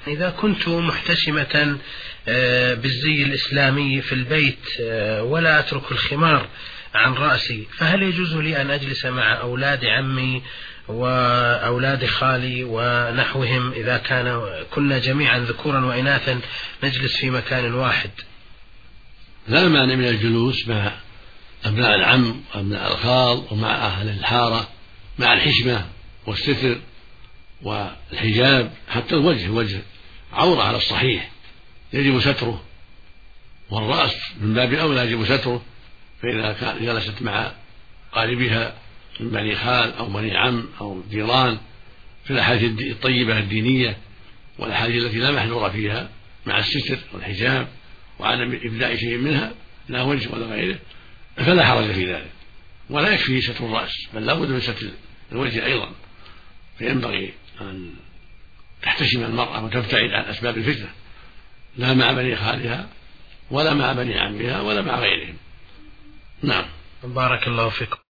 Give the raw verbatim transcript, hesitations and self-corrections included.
إذا كنت محتشمة بالزي الإسلامي في البيت ولا أترك الخمار عن رأسي، فهل يجوز لي أن أجلس مع أولاد عمي وأولاد خالي ونحوهم إذا كان كنا جميعا ذكورا وإناثا نجلس في مكان واحد؟ لا مانع من الجلوس مع أبناء العم وأبناء الخال ومع أهل الحارة مع الحشمة والستر والحجاب. حتى الوجه الوجه عورة على الصحيح يجب ستره، والرأس من باب أولى يجب ستره. فإذا جلست مع قاربها من بني خال أو بني عم أو جيران في الأحاديث الطيبة الدينية والأحاديث التي لا محذور فيها مع الستر والحجاب وعدم إبداء شيء منها لا وجه ولا غيره، فلا حرج في ذلك. ولا يكفي ستر الرأس، بل لا بد من ستر الوجه أيضا. فينبغي أن تحتشم المرأة وتبتعد عن أسباب الفتنة، لا مع بني خالها ولا مع بني عمها ولا مع غيرهم. نعم. بارك الله فيكم.